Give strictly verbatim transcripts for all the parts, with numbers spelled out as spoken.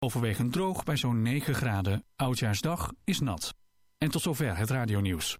Overwegend droog bij zo'n negen graden. Oudjaarsdag is nat. En tot zover het radionieuws.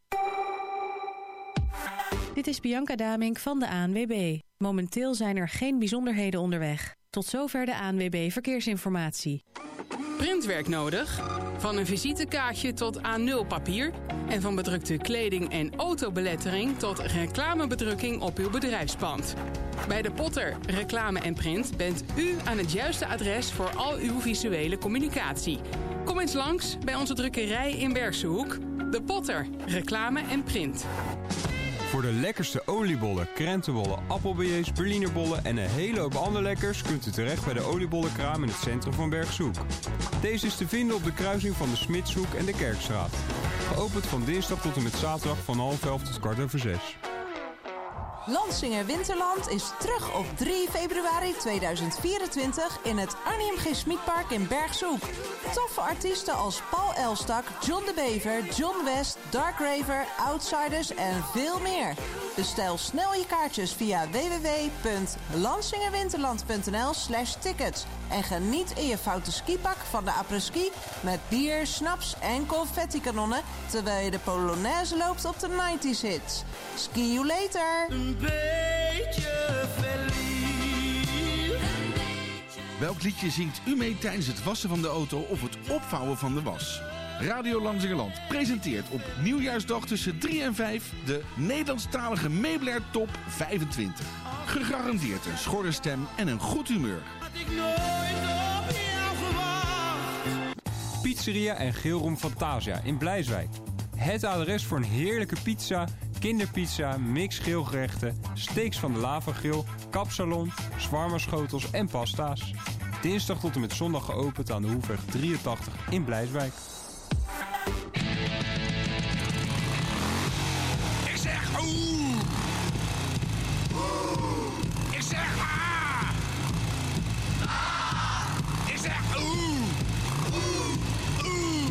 Dit is Bianca Damink van de A N W B. Momenteel zijn er geen bijzonderheden onderweg. Tot zover de A N W B Verkeersinformatie. Printwerk nodig? Van een visitekaartje tot A nul papier en van bedrukte kleding en autobelettering tot reclamebedrukking op uw bedrijfspand. Bij De Potter Reclame en Print bent u aan het juiste adres voor al uw visuele communicatie. Kom eens langs bij onze drukkerij in Bergshoek. De Potter Reclame en Print. Voor de lekkerste oliebollen, krentenbollen, appelbeignets, berlinerbollen en een hele hoop andere lekkers kunt u terecht bij de oliebollenkraam in het centrum van Bergshoek. Deze is te vinden op de kruising van de Smidshoek en de Kerkstraat. Geopend van dinsdag tot en met zaterdag van half elf tot kwart over zes. Lansinger Winterland is terug op drie februari tweeduizend vierentwintig in het Arnhem G. Smitpark in Bergshoek. Toffe artiesten als Paul Elstak, John de Bever, John West, Dark Raver, Outsiders en veel meer. Bestel snel je kaartjes via w w w punt lansingerwinterland punt n l slash tickets. En geniet in je foute skipak van de après-ski met bier, snaps en confetti-kanonnen terwijl je de Polonaise loopt op de nineties hits. Ski you later! Een beetje verliefd. Welk liedje zingt u mee tijdens het wassen van de auto of het opvouwen van de was? Radio Lansingerland presenteert op Nieuwjaarsdag tussen drie en vijf de Nederlandstalige Meubilair Top vijfentwintig. Gegarandeerd een schorre stem en een goed humeur. Had ik nooit op jou verwacht. Pizzeria en Geelroom Fantasia in Blijswijk. Het adres voor een heerlijke pizza, kinderpizza, mix geelgerechten, steaks van de Lavagrill, kapsalon, shawarma-schotels en pasta's. Dinsdag tot en met zondag geopend aan de Hoefweg drieëntachtig in Blijswijk. Ik zeg oeh. Oeh. Ik zeg ah. Ah. Ik zeg oeh. Oeh. Oeh.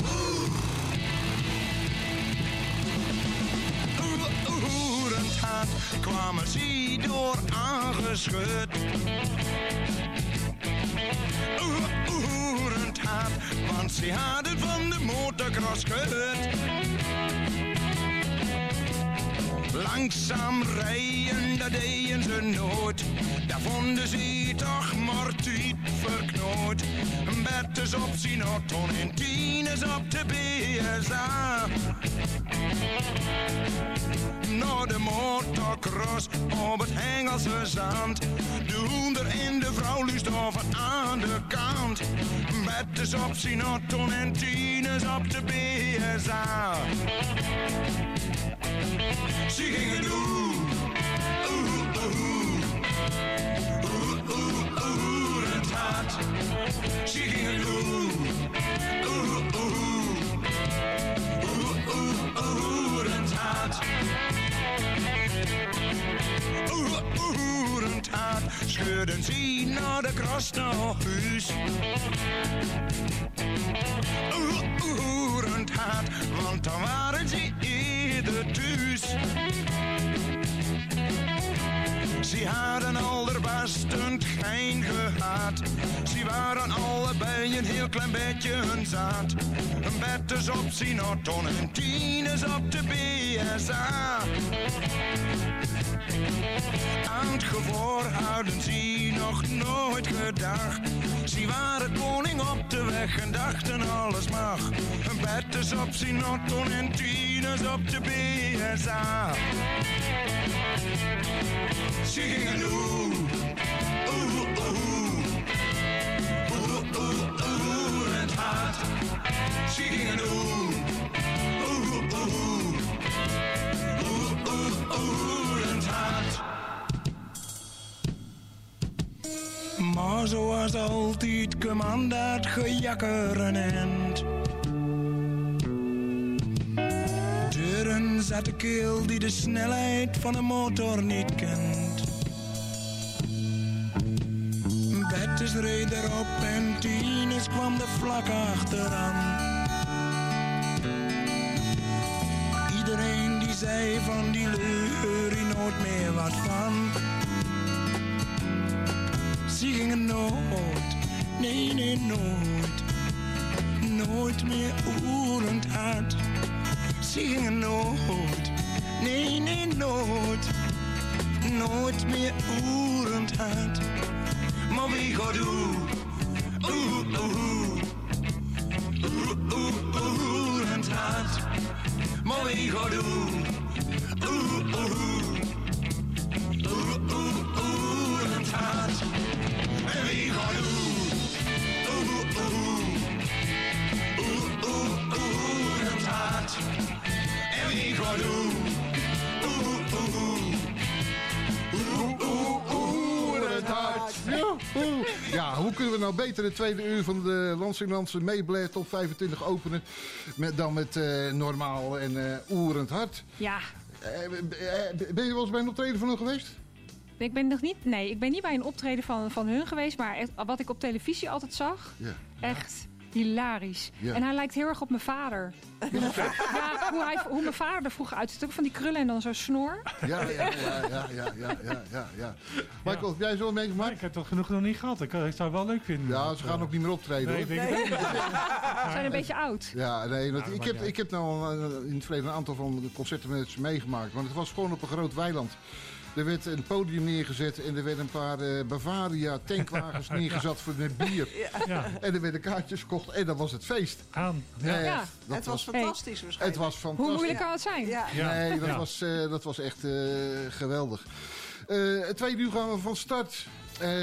Oeh. Oerend hart kwamen ze door aangeschud. Oerend hart, want ze hadden van de motocross gehoord. Langzaam rijden, dat deden ze nooit. Daar vonden ze toch maar tijd verknoot. Bertus op zijn auto en Tines op de B S A. Naar de motocross op het Engelse zand. De hoender en de vrouw luisteren aan de kant. Bertus op zijn auto en Tines op de B S A. Ze gingen doen, oeh, oeh, oeh, oeh, oeh, het hart. Ze gingen doen, oeh, oeh, oeh, oeh, oeh, het hart. Oeh, oeh, het hart. Scheurden ze naar de kras naar huis. Oeh, oeh, het hart, want dan waren ze eerder thuis. Ze hadden allerbestend geen gehad. Ze waren allebei een heel klein beetje hun zaad. Een Bertus op zijn auto en Tines op de B S A. Aan het gevoor hadden ze nog nooit gedacht. Ze waren koning op de weg en dachten alles mag. Een Bertus op zijn auto en Tines op de B S A. Ze gingen doen, oeh, oeh, oeh, oeh, oeh, het hart. Ze gingen doen, oeh, oeh, oeh, oeh, oeh, het hart. Maar zoals altijd kwam dat gejakker een eind. Deuren zat de keel die de snelheid van een motor niet kent. Bertus reed erop en Tines kwam er vlak achteraan. Iedereen die zei van die leur hier nooit meer wat van. Ze gingen nooit Nee, nee, nooit. Nooit meer oerend hart. Zingen nooit. Nee, nee, nooit. Nooit meer oerend hart. Maar wie gaat doen? Oeh, oeh. Oeh, oeh, oerend hart. Maar wie gaat doen? Oeh, oeh. Oeh, oeh, oerend hart. En wie gaat doen? Oeh, oeh. Oeh, oeh, oerend hart. En wie gaat doen? Oeh, oeh. Oeh, oeh, oerend hart. Ja, hoe kunnen we nou beter het tweede uur van de Landsinglandse Meeblad Top vijfentwintig openen met, dan met uh, normaal en uh, oerend hart? Ja. Uh, ben je wel eens bij een optreden van hun geweest? Ik ben nog niet, nee, ik ben niet bij een optreden van, van hun geweest, maar echt, wat ik op televisie altijd zag, ja. echt hilarisch. Ja. En hij lijkt heel erg op mijn vader. Ja, hoe, hij, hoe mijn vader er vroeger uitziet, ook van die krullen en dan zo'n snor. Ja, ja, ja, ja, ja, ja, ja, ja, ja. Michael, heb jij zo meegemaakt? Nee, ik heb dat genoeg nog niet gehad. Ik, ik zou het wel leuk vinden. Ja, ze gaan uh, ook niet meer optreden. Nee, hoor. ik denk nee. Het ook niet. Ze zijn een beetje oud. Ja, nee, dat, ja, ik, heb, ik heb nou in het verleden een aantal van de concerten met ze meegemaakt. Want het was gewoon op een groot weiland. Er werd een podium neergezet en er werden een paar uh, Bavaria tankwagens neergezet voor met bier. Ja. Ja. En er werden kaartjes gekocht en dan was het feest. Aan. Ja. Ja. Dat het was, was fantastisch hey, waarschijnlijk. Het was fantastisch. Hoe moeilijk kan het zijn? Ja. Ja. Nee, dat, ja. was, uh, dat was echt uh, geweldig. Uh, het tweede uur gaan we van start. Uh,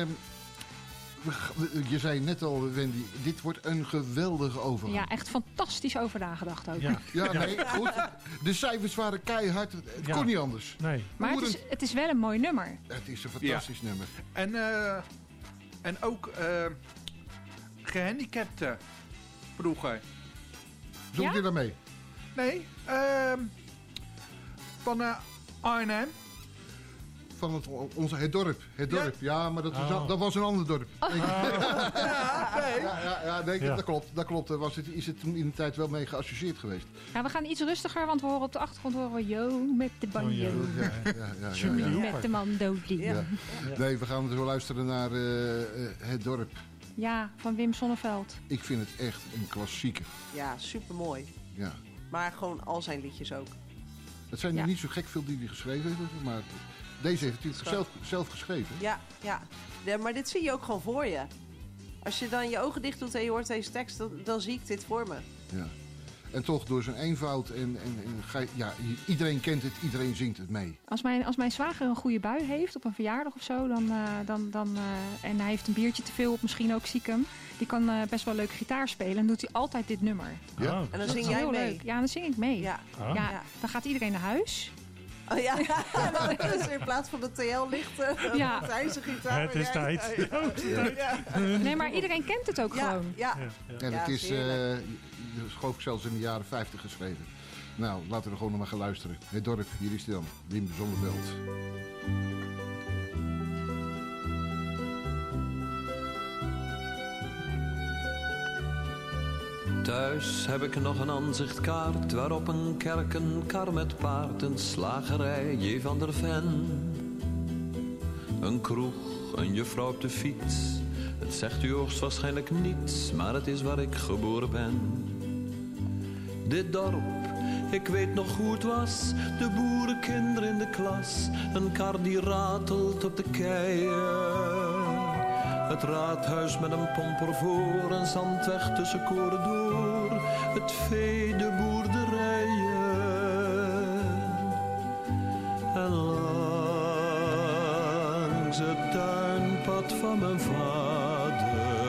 Je zei net al, Wendy, dit wordt een geweldige overgang. Ja, echt fantastisch over nagedacht ook. Ja, ja nee, goed. De cijfers waren keihard. Het ja. kon niet anders. Nee. Maar het is, het is wel een mooi nummer. Het is een fantastisch ja. nummer. En, uh, en ook uh, gehandicapten vroeger. Zoek ja? je daarmee? Nee, uh, van uh, Arnhem. Van het, onze, het dorp. Het dorp. Ja, ja maar dat, was, oh. dat was een ander dorp. Oh. Ja, nee. Ja, ja, ja, nee, ja. dat klopt. Dat klopt. Daar was het, is het toen in de tijd wel mee geassocieerd geweest. Ja, we gaan iets rustiger, want we horen op de achtergrond horen we yo met de banjo. Oh, ja. Ja, ja, ja, ja, ja, ja. Met de mandolin. Ja. Ja. Nee, we gaan dus wel luisteren naar uh, uh, Het dorp. Ja, van Wim Sonneveld. Ik vind het echt een klassieker. Ja, supermooi. Ja. Maar gewoon al zijn liedjes ook. Het zijn er ja. niet zo gek veel die hij geschreven heeft, maar deze heeft hij zelf, zelf geschreven. Ja, ja. ja, maar dit zie je ook gewoon voor je. Als je dan je ogen dicht doet en je hoort deze tekst, dan, dan zie ik dit voor me. Ja. En toch door zijn eenvoud en, en, en ga, ja, iedereen kent het, iedereen zingt het mee. Als mijn, als mijn zwager een goede bui heeft op een verjaardag of zo, dan, uh, dan, dan, uh, en hij heeft een biertje te veel op, misschien ook stiekem, die kan uh, best wel leuk gitaar spelen en doet hij altijd dit nummer. Ja. Oh. En dan zing jij heel mee? Leuk. Ja, dan zing ik mee. Ja. Oh. Ja, ja, dan gaat iedereen naar huis. Oh ja, dus in plaats van de T L-lichten, ja. zijn gitaar. Het is tijd. Ja, ja. Ja. Nee, maar iedereen kent het ook ja, gewoon. Ja, ja. ja. En het is, uh, is ook zelfs in de jaren vijftig geschreven. Nou, laten we er gewoon nog maar gaan luisteren. Het dorp, hier is hij dan, Wim Sonneveld. Thuis heb ik nog een aanzichtkaart waarop een kerk, een kar met paard, een slagerij, J. van der Ven. Een kroeg, een juffrouw op de fiets. Het zegt u hoogstwaarschijnlijk niets, maar het is waar ik geboren ben. Dit dorp, ik weet nog hoe het was, de boerenkinderen in de klas. Een kar die ratelt op de keien. Het raadhuis met een pomper voor, een zandweg tussen koren door. Het vee, de boerderijen. En langs het tuinpad van mijn vader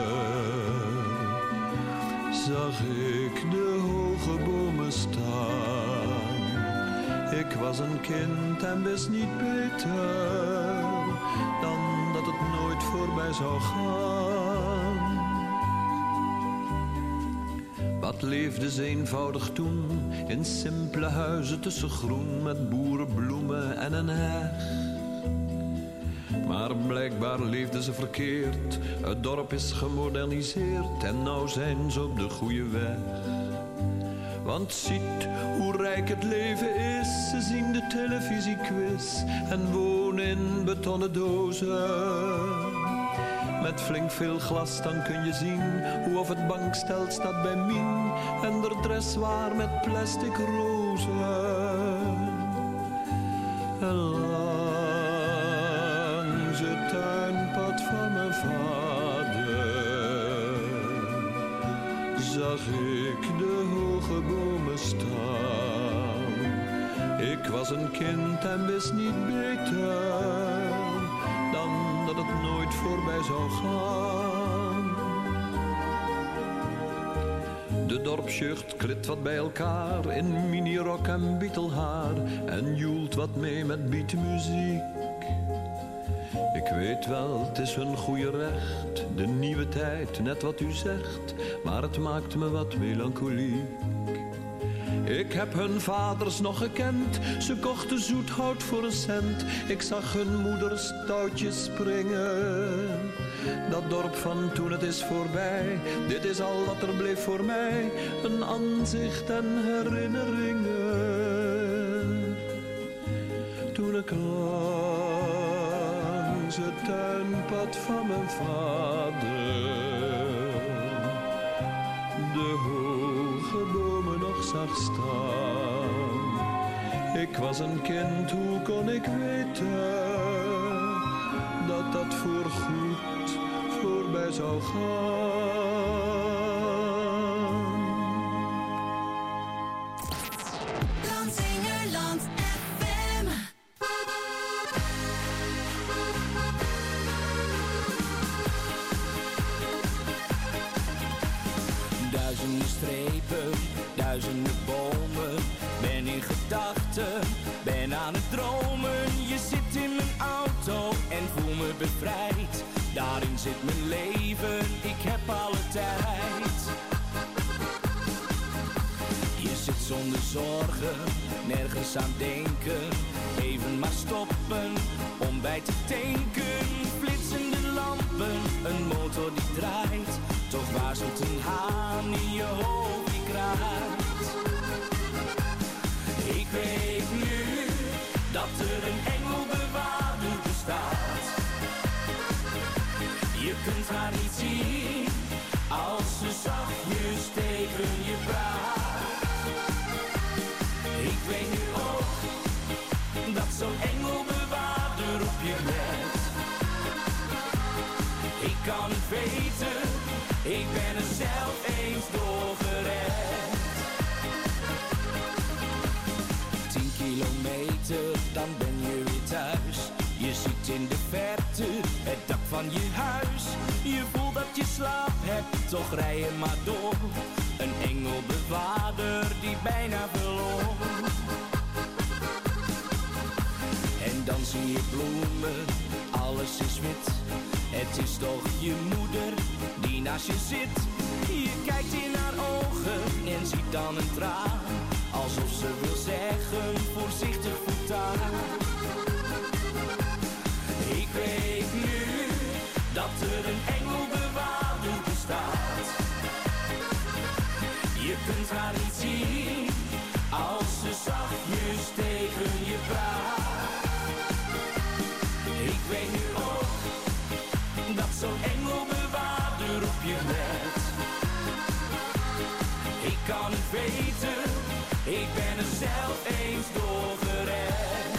zag ik de hoge bomen staan. Ik was een kind en wist niet beter dan dat het nooit voorbij zou gaan. Wat leefde ze eenvoudig toen, in simpele huizen tussen groen, met boerenbloemen en een heg. Maar blijkbaar leefden ze verkeerd, het dorp is gemoderniseerd en nou zijn ze op de goede weg. Want ziet hoe rijk het leven is, ze zien de televisiequiz en wonen in betonnen dozen. Met flink veel glas dan kun je zien hoe of het bankstel staat bij Mien en de dress waar met plastic rozen. En langs het tuinpad van mijn vader zag ik de hoge bomen staan. Ik was een kind en wist niet beter dan dat het nooit voorbij zou gaan. De dorpsjeugd klit wat bij elkaar in minirok en bietelhaar en joelt wat mee met beatmuziek. Ik weet wel, het is hun goede recht, de nieuwe tijd, net wat u zegt, maar het maakt me wat melancholiek. Ik heb hun vaders nog gekend, ze kochten zoethout voor een cent. Ik zag hun moeders touwtjes springen. Dat dorp van toen, het is voorbij, dit is al wat er bleef voor mij. Een aanzicht en herinneringen. Toen ik langs het tuinpad van mijn vader de hoge bomen nog zag staan. Ik was een kind, hoe kon ik weten dat dat voorgoed voorbij zou gaan? Landsingerland F M. Duizenden strepen, duizenden bomen. Ben in gedachten, ben aan het dromen. Je zit in mijn auto en voel me bevrijd. Daarin zit mijn leven, ik heb alle tijd. Je zit zonder zorgen, nergens aan denken. Even maar stoppen, om bij te tanken. Flitsende lampen, een motor die draait. Toch waarschuwt een haan in je hoofd die kraait. Ik weet nu dat er een engelbewaarder bestaat. Je kunt haar niet zien als ze zachtjes tegen je praat. Ik weet nu ook dat zo'n engelbewaarder op je let. Ik kan het weten, ik ben er zelf eens door gered. Tien kilometer, dan ben je weer thuis. Je ziet in de verte het dak van je huis. Je voelt dat je slaap hebt, toch rij je maar door. Een engelbewaarder die bijna verloor. En dan zie je bloemen, alles is wit. Het is toch je moeder die naast je zit. Je kijkt in haar ogen en ziet dan een traan. Alsof ze wil zeggen, voorzichtig voortaan. Ik weet nu dat er een engelbewaarder bestaat. Je kunt haar niet zien als ze zachtjes tegen je praat. Ik weet nu ook dat zo'n engelbewaarder op je let. Ik kan het weten, ik ben er zelf eens door gered.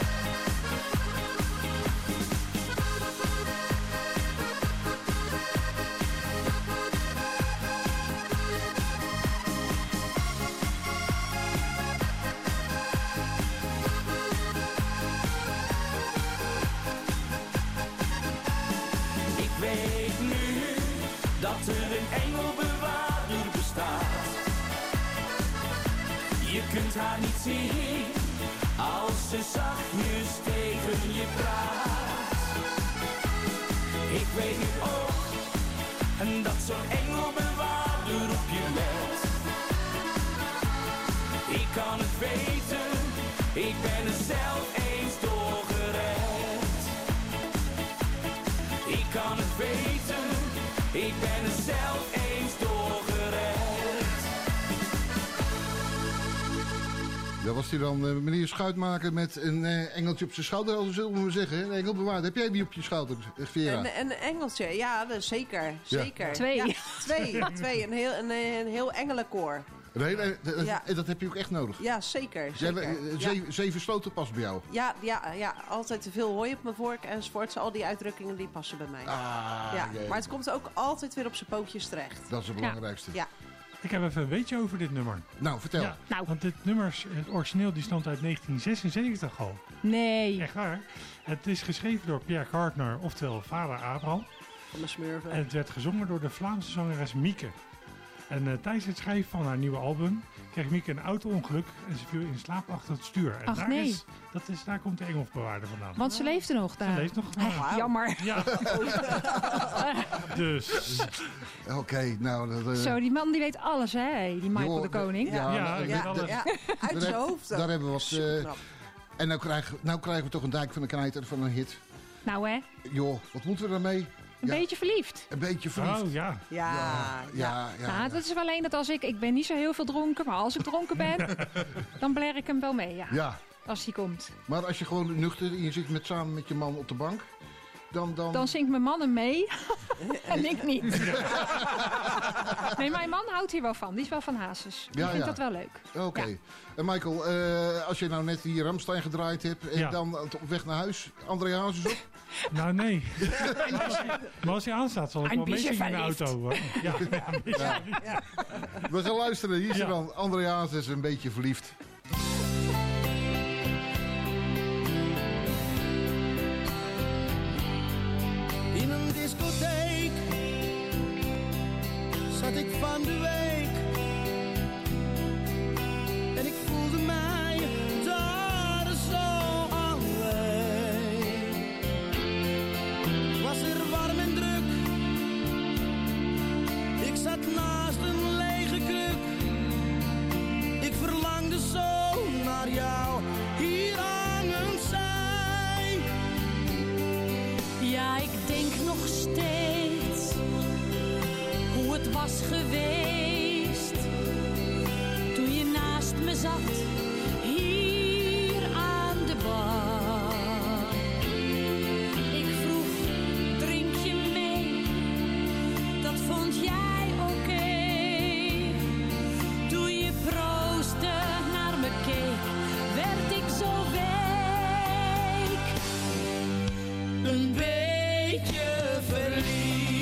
Dat er een engelbewaarder bestaat. Je kunt haar niet zien als ze zachtjes tegen je praat. Ik weet nu ook dat zo'n engelbewaarder op je let. Ik kan het weten, ik ben er zelf eens door gered. Ik kan het weten, ik ben er zelf eens door gered. Dat was hij dan uh, meneer Schuitmaker met een uh, engeltje op zijn schouder, zullen we maar zeggen. Een engel bewaard. Heb jij die op je schouder, Vera? Een, een engeltje, ja, dus zeker. zeker. Ja. Twee. Ja, twee. twee. Een, heel, een, een heel engelenkoor. En hele, de, Ja. dat heb je ook echt nodig? Ja, zeker. zeker. Jij, uh, zeven, ja. zeven sloten past bij jou? Ja, ja, ja, altijd te veel hooi op mijn vork enzovoort. Al die uitdrukkingen die passen bij mij. Ah, ja. jee. Maar het komt ook altijd weer op zijn pootjes terecht. Dat is het belangrijkste. Ja. Ik heb even een weetje over dit nummer. Nou, vertel. Ja, nou. Want dit nummer, het origineel, die stamt uit negentien zesenzeventig al. Nee. Echt waar. Het is geschreven door Pierre Gardner, oftewel vader Abraham. Van de smurfen. En het werd gezongen door de Vlaamse zangeres Mieke. En uh, tijdens het schrijven van haar nieuwe album kreeg Mieke een auto-ongeluk en ze viel in slaap achter het stuur. En Ach, daar, nee. is, dat is, daar komt de engelbewaarder vandaan. Want ze leefde nog daar. Ze leeft nog. Eh, jammer. Ja. Dus. Oké, okay, nou... Dat, uh... Zo, die man die weet alles, hè? Die Michael Joh, de Koning. Ja, ja, ja, ja, ja, ja, uit zijn hoofd. Daar hebben we wat... Uh, en nou krijgen, nou krijgen we toch een dijk van de knijter van een hit. Nou hè? Joh, wat moeten we daarmee? Een ja. beetje verliefd. Een beetje verliefd. Oh ja. Ja, ja, ja. ja, nou, ja. dat is wel alleen dat als ik... Ik ben niet zo heel veel dronken, maar als ik dronken ben... dan bler ik hem wel mee, ja. Ja. Als hij komt. Maar als je gewoon nuchter en je zit met, samen met je man op de bank... Dan, dan... dan zingt mijn man hem mee. en ik niet. Nee, mijn man houdt hier wel van. Die is wel van Hazes. Die ja, vindt ja. dat wel leuk. Oké. Okay. Ja. En Michael, uh, als je nou net hier Rammstein gedraaid hebt... en ja. dan op weg naar huis, André Hazes op? Nou, nee. maar, als je, maar als hij aanstaat, zal ik wel meezingen in de auto. Hoor. Ja, ja, ja. We gaan luisteren. Hier is ja. er dan André Hazes, een beetje verliefd. In een discotheek zat ik van de week en ik voelde mij daar zo alleen. Was er warm en druk, ik zat naast een lege kruk. Ik verlangde zo naar jou, hier hangen zij. Ja, ik denk nog steeds hoe het was geweest toen je naast me zat, hier aan de bar. Ik vroeg, drink je mee? Dat vond jij oké. Okay. Toen je proostte naar me keek, werd ik zo week. Een beetje verliefd.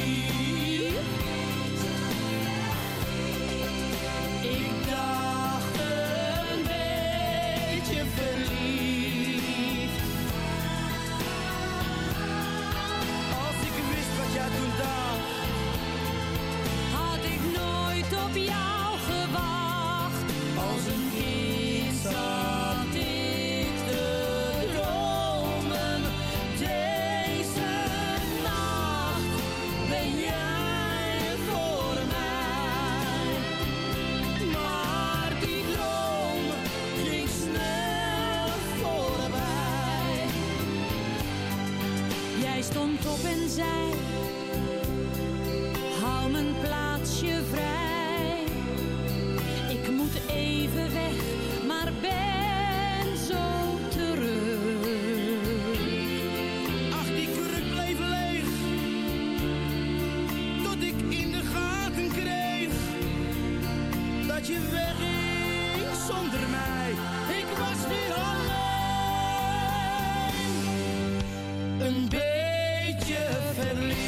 Ik dacht een beetje verliefd. Als ik wist wat jij toen dacht, had ik nooit op jou gewacht. als een kind zat ik te dromen. Deze nacht ben jij voor mij. Maar die droom ging snel voorbij. Jij stond op en zei, hou mijn plaatsje vrij. Ik moet even weg, maar ben zo terug. Ach, die kruk bleef leeg, tot ik in de gaten kreeg dat je wegging zonder mij. Ik was weer alleen, een beetje verliefd.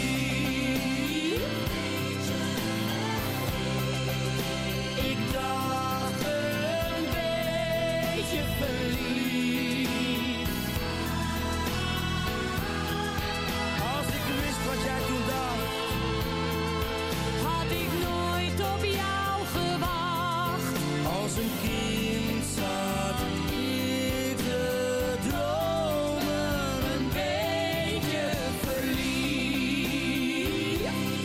Ik dacht een beetje verliefd. Als ik wist wat jij toen dacht, Had ik nooit op jou gewacht. als een kind zat ik te dromen, een beetje verliefd.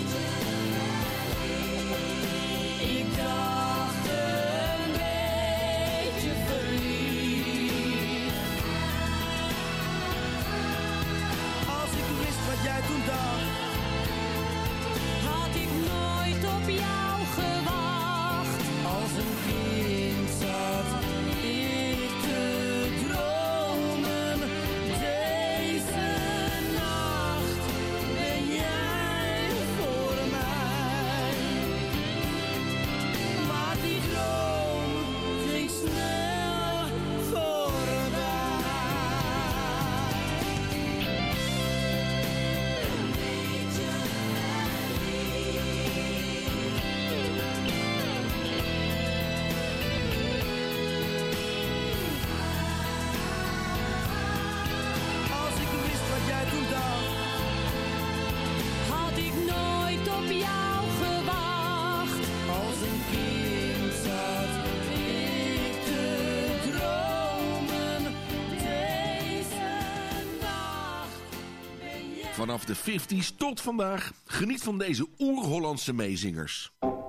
Ik dacht een beetje verliefd. Als ik wist wat jij toen dacht, Had ik nooit op jou gewacht. als een kind zat ik Vanaf de vijftiger tot vandaag geniet van deze oer-Hollandse meezingers.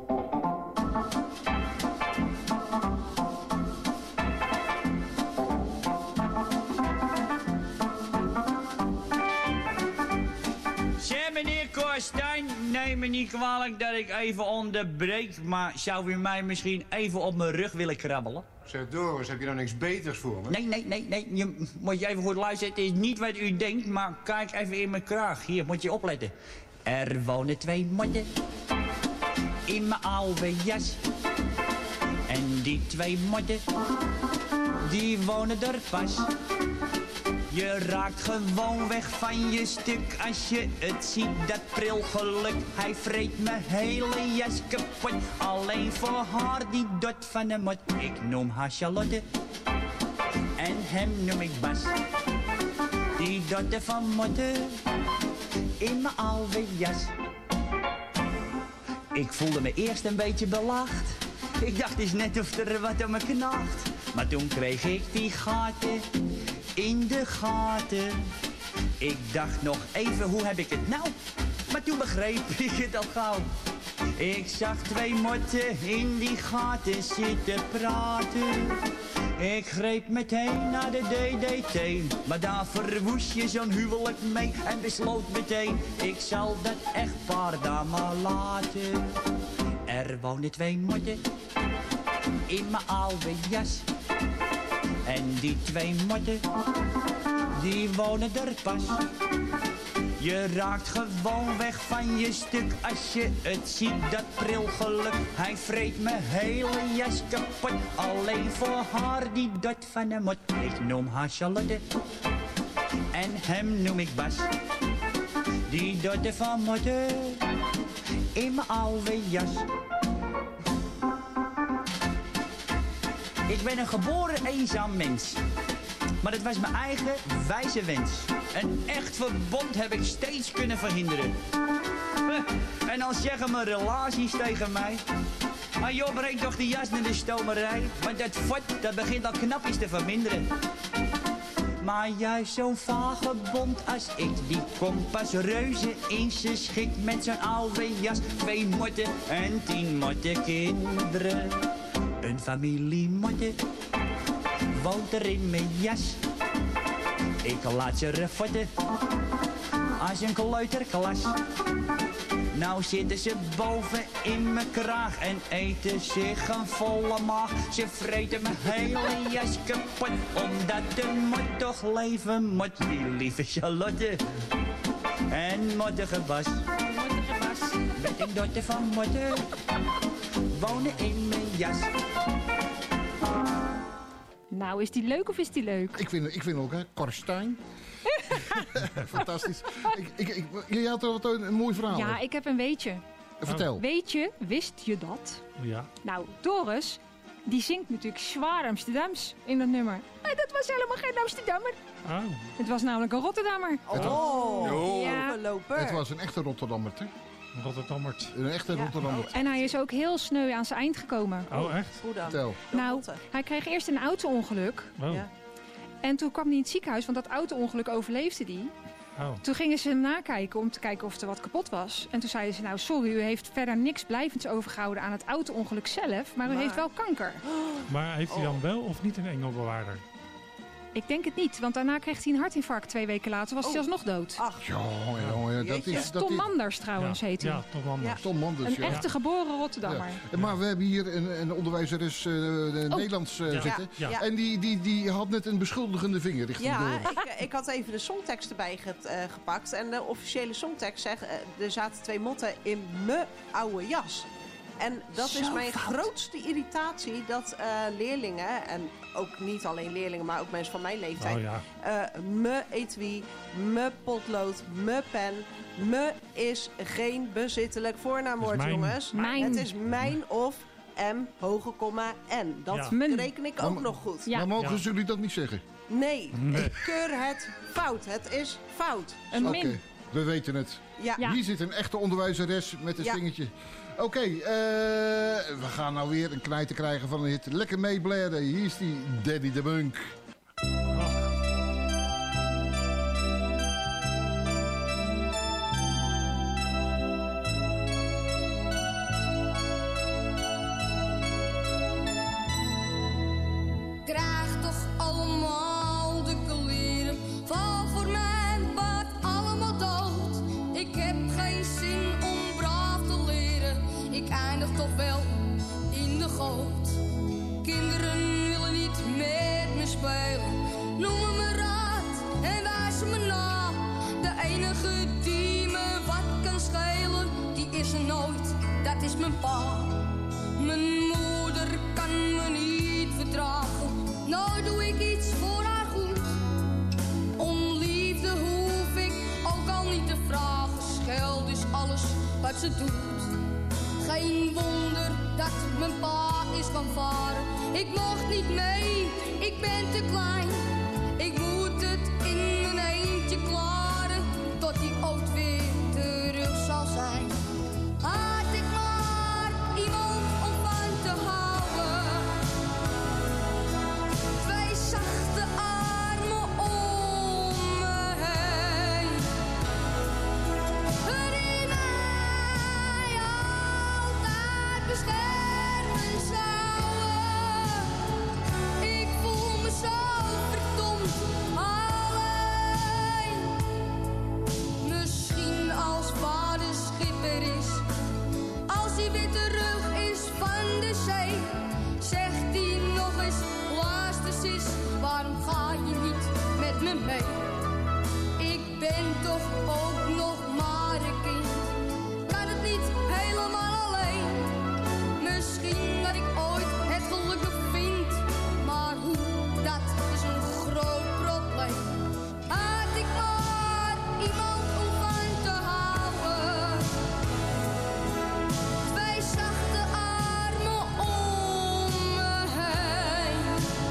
Zeg meneer Korstijn, neem me niet kwalijk dat ik even onderbreek, maar zou u mij misschien even op mijn rug willen krabbelen? Zeg Doris, heb je nou niks beters voor me? Nee, nee, nee, nee. Je moet je even goed luisteren. Het is niet wat u denkt, maar kijk even in mijn kraag. Hier, moet je opletten. Er wonen twee motten in mijn oude jas. En die twee motten, die wonen er pas. Je raakt gewoon weg van je stuk als je het ziet, dat prilgeluk. Hij vreet mijn hele jas kapot, alleen voor haar die dot van de mot. Ik noem haar Charlotte en hem noem ik Bas. Die dotte van motten in mijn oude jas. Ik voelde me eerst een beetje belacht. Ik dacht eens net of er wat aan me knaagt. Maar toen kreeg ik die gaten in de gaten. Ik dacht nog even, hoe heb ik het nou? Maar toen begreep ik het al gauw. Ik zag twee motten in die gaten zitten praten. Ik greep meteen naar de D D T, maar daar verwoest je zo'n huwelijk mee. En besloot meteen, ik zal dat echtpaar daar maar laten. Er wonen twee motten in mijn oude jas. En die twee motten, die wonen er pas. Je raakt gewoon weg van je stuk als je het ziet, dat prilgeluk. Hij vreet mijn hele jas kapot, alleen voor haar die dot van de mot. Ik noem haar Charlotte en hem noem ik Bas. Die dotte van motten in mijn oude jas. Ik ben een geboren eenzaam mens. Maar het was mijn eigen wijze wens. Een echt verbond heb ik steeds kunnen verhinderen. En dan zeggen mijn relaties tegen mij: maar joh, breng toch de jas naar de stomerij. Want dat fort, dat begint al knapjes te verminderen. Maar juist zo'n vagebond als ik, die komt pas reuze in z'n schik. Met zo'n oude jas, twee motten en tien motten kinderen. Een familie motten woont er in mijn jas. Ik laat ze refotten als een kleuterklas. Nou zitten ze boven in mijn kraag en eten zich een volle maag. Ze vreten mijn hele jas kapot, omdat de mot toch leven moet. Die lieve Charlotte en mottige Bas. Mottige Bas. Met een dotter van motten wonen in mijn jas. Nou, is die leuk of is die leuk? Ik vind, ik vind ook, hè, Korstijn. Fantastisch. Ik, ik, ik, jij had er wat een, een mooi verhaal. Ja, ik heb een weetje. Vertel. Weet je, wist je dat? Ja. Nou, Doris, die zingt natuurlijk zwaar Amsterdams in dat nummer. Maar dat was helemaal geen Amsterdammer. Oh. Het was namelijk een Rotterdammer. Oh, ja. Overloper. Het was een echte Rotterdammer, hè? Rotterdammer. Een echte Ja. Rotterdammer. En hij is ook heel sneu aan zijn eind gekomen. Oh, echt? Hoe dan? Vertel. Nou, hij kreeg eerst een auto-ongeluk. Oh. Ja. En toen kwam hij in het ziekenhuis, want dat auto-ongeluk overleefde hij. Oh. Toen gingen ze hem nakijken om te kijken of er wat kapot was. En toen zeiden ze, nou sorry, u heeft verder niks blijvends overgehouden aan het auto-ongeluk zelf. Maar u Maar- heeft wel kanker. Maar heeft hij dan wel of niet een engelbewaarder? Ik denk het niet, want daarna kreeg hij een hartinfarct twee weken later. Was hij alsnog dood. Ach, Jongen, jongen, dat is... Dat Tom is Manders trouwens heet hij. Ja, Tom Manders. Tom Manders, Een ja. echte geboren Rotterdammer. Ja. Maar we hebben hier een, een onderwijzeres uh, Nederlands uh, Ja. zitten. Ja. Ja. En die, die, die had net een beschuldigende vinger richting ja, Doris. ik, ik had even de songtekst erbij ge- eh, gepakt. En de officiële songtekst zegt, eh, er zaten twee motten in mijn oude jas. En dat Zo is mijn fout. grootste irritatie, dat eh, leerlingen, en ook niet alleen leerlingen, maar ook mensen van mijn leeftijd, Oh ja. eh, me etui, me potlood, me pen, me is geen bezittelijk voornaamwoord, Is mijn. jongens. Mijn. Het is mijn of m, hoge komma, n. Dat Ja. Mijn. reken ik ook Maar- nog goed. Ja. Maar mogen Ja. jullie dat niet zeggen? Nee, Nee. ik keur het fout. Het is fout. Een Oké, min. we weten het. Ja. Ja. Hier zit een echte onderwijzeres met een Ja. vingertje. Oké, eh, we gaan nou weer een knijter krijgen van een hit. Lekker meeblaren. Hier is die Daddy de Bunk. allemaal de kleren. Val voor mijn bad allemaal dood. Ik heb geen zin om braaf te leren. Ik eindig toch wel in de goot. Kinderen willen niet met me spelen. Noemen me raad en wijzen me na. De enige die me wat kan schelen, die is er nooit, dat is mijn pa. Mijn moeder kan me niet verdragen. Nooit doe ik iets voor haar goed. Om liefde hoef ik ook al niet te vragen. Scheld is alles wat ze doet. Geen wonder dat mijn pa is gaan varen. Ik mocht niet mee, ik ben te klein. Ik moet het in mijn eentje klaren. Tot die ooit weer terug zal zijn. Had ik maar iemand om van te houden. Twee zachte armen om me heen. Die mij altijd beschermen zouden. Ik voel me zo verdomd alleen. Misschien als vader schipper is, als hij weer terug is van de zee, zegt hij nog eens, luister sis, waarom ga je niet met me mee? Ik ben toch ook nog maar een kind, kan het niet helemaal alleen. Misschien dat ik ooit het geluk bevind, maar hoe, dat is een groot probleem. Had ik maar iemand om van te houden. Twee zachte armen om me heen.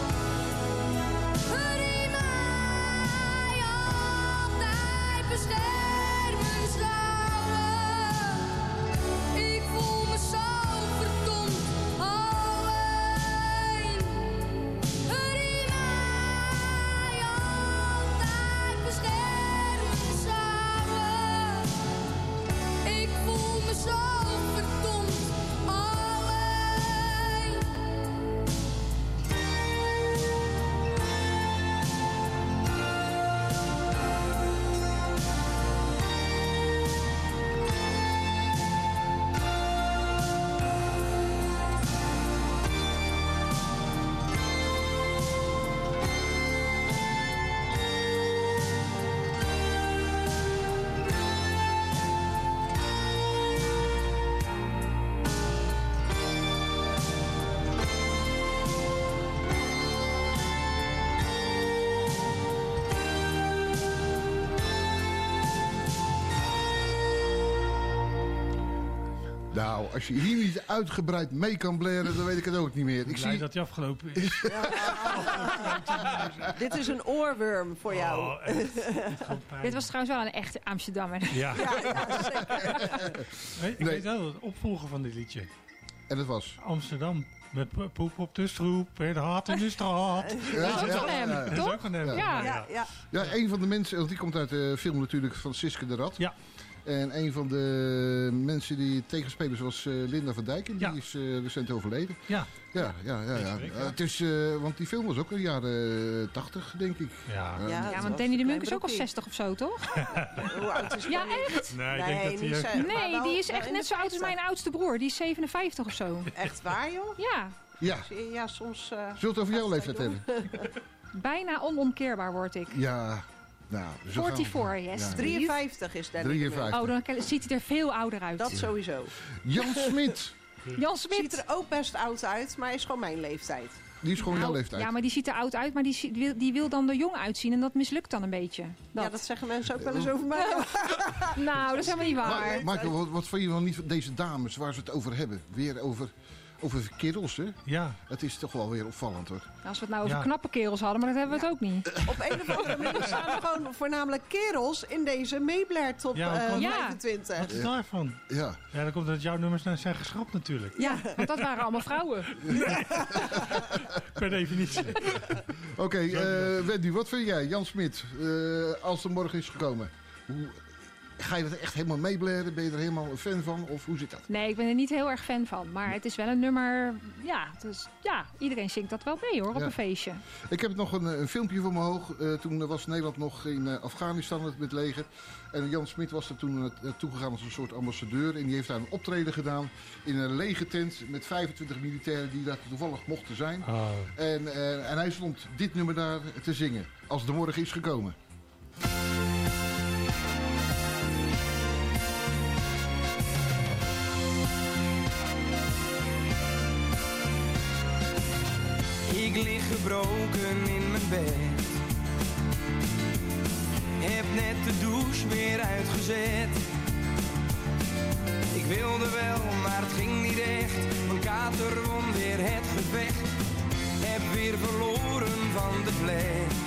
Die mij altijd beschermen zouden. Ik voel me zo verdomd alleen. Die mij altijd beschermen zouden. Ik voel me zo verdomd alleen. Nou, als je hier niet uitgebreid mee kan blaren, dan weet ik het ook niet meer. Ik Blij zie... dat hij afgelopen is. Dit is een oorworm voor jou. Oh, echt. Dit komt pijn. Dit was trouwens wel een echte Amsterdammer. Ja. Ja, ja, zeker. Nee, ik Nee. weet wel het opvolger van dit liedje. En dat was? Amsterdam. Met po- poep op de stroep en haat in de straat. Ja, Dat is ook ja, van hem, ja, ja. Dat is toch? ook van hem. Ja. Ja. Ja, ja. Ja, een van de mensen, want die komt uit de film natuurlijk van Siske de Rad. Ja. En een van de mensen die tegenspelers was uh, Linda van Dijk. En die Ja. is uh, recent overleden. Ja. Ja, ja, ja. ja. Weet ik, Uh, ja. het is, uh, want die film was ook in de jaren tachtig, denk ik. Ja. Uh, Ja, Ja, dat want was Danny de een Munk is klein ook al broekie. zestig of zo, toch? Hoe oud is Ja, Connie? echt? Nee, ik Nee, denk dat hij... niet ook- zo. Maar Nee, wel- die is wel echt in net de zo oud als vijftig. mijn oudste broer. Die is zevenenvijftig of zo. Echt waar, joh? Ja, ja. Ja, soms... uh, Zult het over jouw leeftijd hebben? bijna onomkeerbaar word ik. Ja. Nou, zo gaan we. vierenveertig, yes. Ja. drieënvenvijftig is Danny. drieënvijftig. Oh, dan ziet hij er veel ouder uit. Dat sowieso. Jan Smit. Jan Ziet Smit. er ook best oud uit, maar is gewoon mijn leeftijd. Die is gewoon jouw Nou, leeftijd. ja, maar die ziet er oud uit, maar die, zie- die wil, die wil dan er jong uitzien. En dat mislukt dan een beetje. Dat. Ja, dat zeggen mensen ook wel eens over mij. Nou, dat is helemaal niet waar. Ma Michael, wat, wat vind je wel niet van deze dames waar ze het over hebben? Weer over, over kerels, hè? Ja. Het is toch wel weer opvallend, hoor. Als we het nou over Ja. knappe kerels hadden, maar dat hebben we het ook niet. Op een of andere manier staan er gewoon voornamelijk kerels in deze Meeblair top Ja, eh, want- Ja. vijfentwintig. Wat is daarvan? Ja. Ja, dan komt het jouw nummers naar zijn geschrapt natuurlijk. Ja, want dat waren allemaal vrouwen. Per definitie. Oké, okay, uh, Wendy, wat vind jij? Jan Smit, uh, als er morgen is gekomen. Hoe, Ga je dat echt helemaal meeblaren? Ben je er helemaal een fan van? Of hoe zit dat? Nee, ik ben er niet heel erg fan van. Maar het is wel een nummer... Ja, dus, ja iedereen zingt dat wel mee hoor, op Ja. een feestje. Ik heb nog een, een filmpje voor me hoog. Uh, toen was Nederland nog in uh, Afghanistan met het leger. En Jan Smit was er toen naartoe gegaan als een soort ambassadeur. En die heeft daar een optreden gedaan in een legertent met vijfentwintig militairen die daar toevallig mochten zijn. Oh. En, uh, en hij stond dit nummer daar te zingen. Als de morgen is gekomen. Ik lig gebroken in mijn bed. Heb net de douche weer uitgezet. Ik wilde wel, maar het ging niet echt. Mijn kater won weer het gevecht. Heb weer verloren van de fles.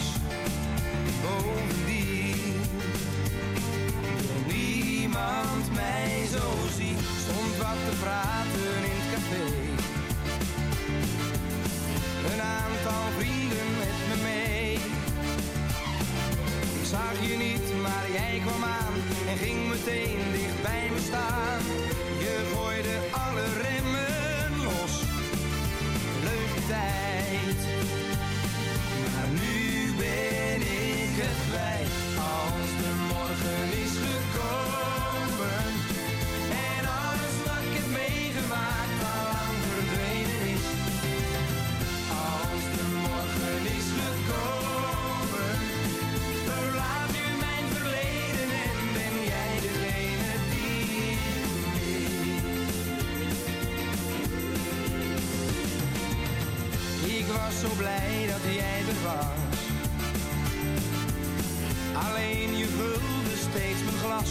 Bovendien wil niemand mij zo zien. Stond wat te praten in het café. Een aantal vrienden met me mee. Ik zag je niet, maar jij kwam aan en ging meteen dicht bij me staan. Je gooide alle remmen los. Leuke tijd. Maar nu ben ik het kwijt. Als de morgen is gekomen en alles wat ik heb meegemaakt al lang verdwenen is. Als de morgen is gekomen, verlaat nu mijn verleden en ben jij degene die ik mis. Ik was zo blij dat jij er was. Alleen je vulde steeds mijn glas.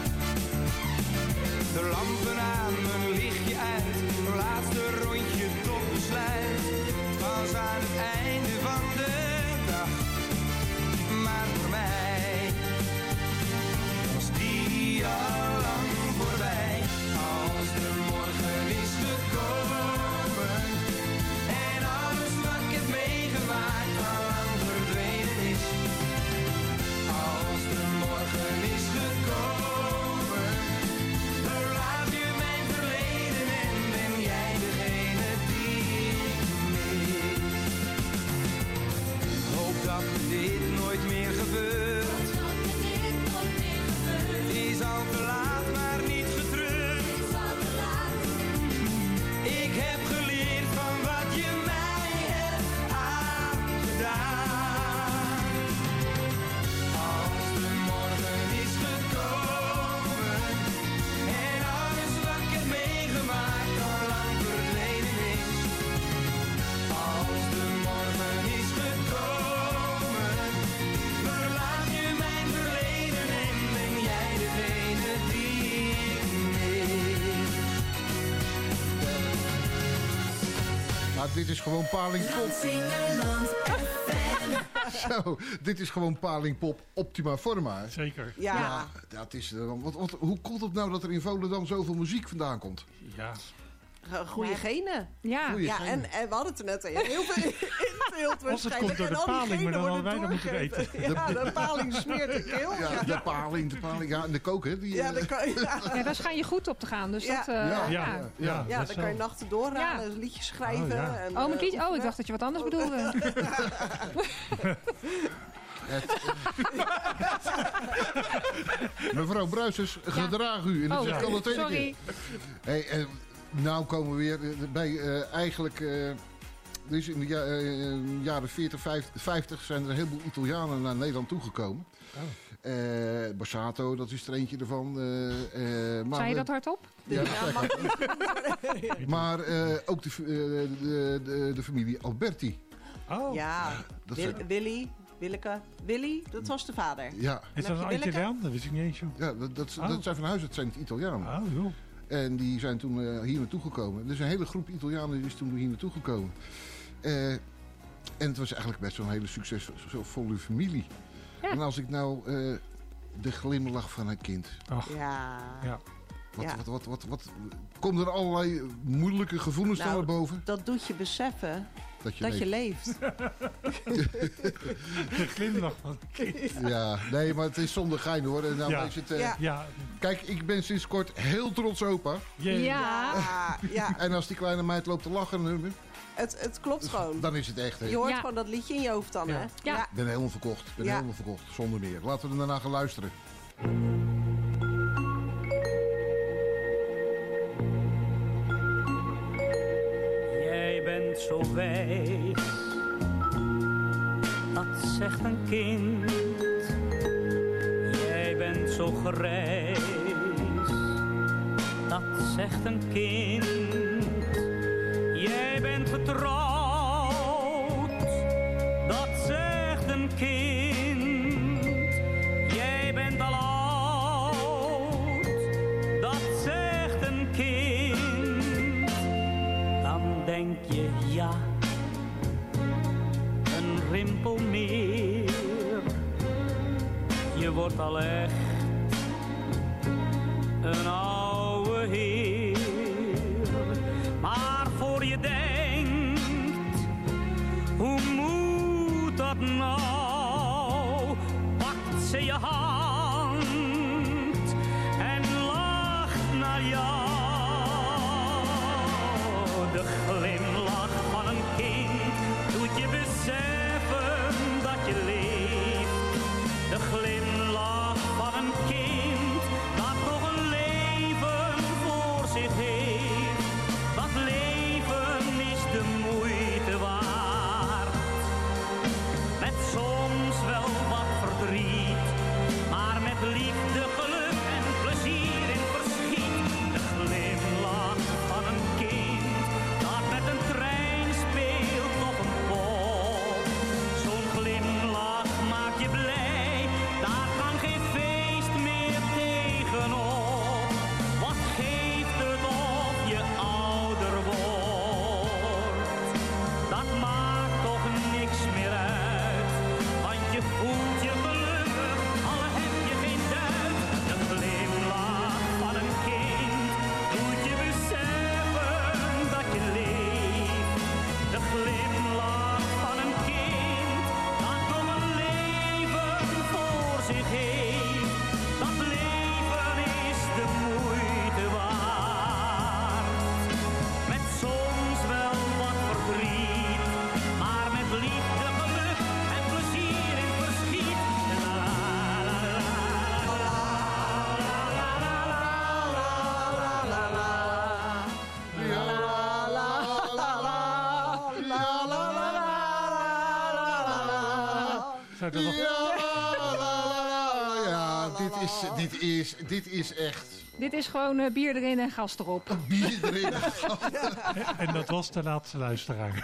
De lampen aan, mijn lichtje uit. Een laatste rondje tot besluit. Het was aan het einde van de dag. Maar voor mij was die al lang voorbij. Als de morgen is gekomen en alles wat ik heb meegemaakt al lang verdwenen is. Als de morgen is gekomen, verlaat je mijn verleden en ben jij degene die ik mis. Ik hoop dat dit nooit meer gebeurt. Het is al te laat, maar niet getreurd. Ik heb geleerd van wat je mij hebt aangedaan. Als de morgen is gekomen en alles wat ik heb meegemaakt al lang verdwenen is. Als de morgen is gekomen, verlaat je mijn verleden en ben jij degene die ik mis. Nou, dit is gewoon palingpop. Zo, dit is gewoon palingpop optima forma. Zeker. Ja. Ja, dat is, uh, wat, wat, hoe komt het nou dat er in Volendam zoveel muziek vandaan komt? Ja. Goede genen. Ja, Goeie ja genen. en, en we hadden het er net heel veel in beeld Als het waarschijnlijk. komt door de En al die paling, maar genen dan hadden worden wij dat moeten doorgegeven. eten. Ja, de paling smeert de keel. Ja, de paling, de paling. Ja, en de koker. Die, Ja, uh, daar kan je, ja. ja, daar schijn je goed op te gaan. Dus Ja. dat, uh, Ja, ja. Ja, ja, Ja, dat dan kan je wel. nachten doorraden, liedjes schrijven. Oh, ja. En, Oh, mijn eh, liedje? Oh, ik oefenen. dacht dat je wat anders bedoelde. Mevrouw Bruisers, gedraag u. En dat Oh, zeg ik al de tweede sorry. keer. Hey, eh, nou komen we weer bij eh, eigenlijk... eh, dus in de ja- eh, jaren veertig, vijftig zijn er een heleboel Italianen naar Nederland toegekomen. Oh. Eh, Borsato, dat is er eentje ervan. eh, eh, maar Zei je we- dat hardop? Ja, dat Ja, zeg ik. mag- Maar eh, ook de, f- eh, de, de, de familie Alberti. Oh. Ja, Dat Wil- zijn- Willy, Willeke. Willy, dat was de vader. Ja, Is heb dat je een Willeke? Italiaan? Dat wist ik niet eens, joh. ja dat, dat, Oh. dat zijn van huis uit zijn het Italianen. Oh, joh. En die zijn toen eh, hier naartoe gekomen. Dus een hele groep Italianen is toen hier naartoe gekomen. Eh, en het was eigenlijk best wel een hele succesvolle familie. Ja. En als ik nou eh, de glimlach van een kind. Ach, Ja. ja. Wat, Ja. wat, wat, wat, wat, komen er allerlei moeilijke gevoelens Nou, naar boven? Dat doet je beseffen Dat je Dat je leeft. leeft. De glimlach van het kind. Ja, nee, maar het is zonder gein hoor. En nou Ja. is het, uh, Ja. Ja. Kijk, ik ben sinds kort heel trots opa. Yeah. Ja. ja. En als die kleine meid loopt te lachen, dan- Het, het klopt gewoon. dan is het echt. Hè. Je hoort Ja. gewoon dat liedje in je hoofd dan, Ja. hè? Ja. Ik ben helemaal verkocht. Ik ben Ja. helemaal verkocht, zonder meer. Laten we er daarna gaan luisteren. Jij bent zo wijs, dat zegt een kind. Jij bent zo grijs, dat zegt een kind. Jij bent getrouwd, dat zegt een kind. Jij bent al oud, dat zegt een kind. Dan denk je ja, een rimpel meer. Je wordt al echt een oude heer. Maar voor je denkt, hoe moet dat nou? Pakt ze je hand en lacht naar jou. De glimlach van een kind doet je beseffen dat je leeft. De glimlach van een kind dat nog een leven voor zich heeft. Dat leven is de moeite waard. Met soms wel wat verdriet, maar met liefde, geluk en plezier in verschiet. De glimlach van een kind dat met een trein speelt op een pop. Zo'n glimlach maakt je blij, daar kan geen feest meer tegenop. Wat geeft het of je ouder wordt? Dat maakt toch niks meer uit, want je voelt je gelukkig, al heb je geen duit. De glimlach van een kind doet je beseffen dat je leeft. De glimlach van een kind dat nog een leven voor zich heeft. Dat leven is de moeite waard. Met soms wel wat verdriet, maar met liefde, geluk en plezier in verschiet. La la la la la Zou dat nog- Ja, dit is, dit is, dit is echt. Dit is gewoon eh, bier erin en gas erop. Bier erin. En dat was de laatste luisteraar.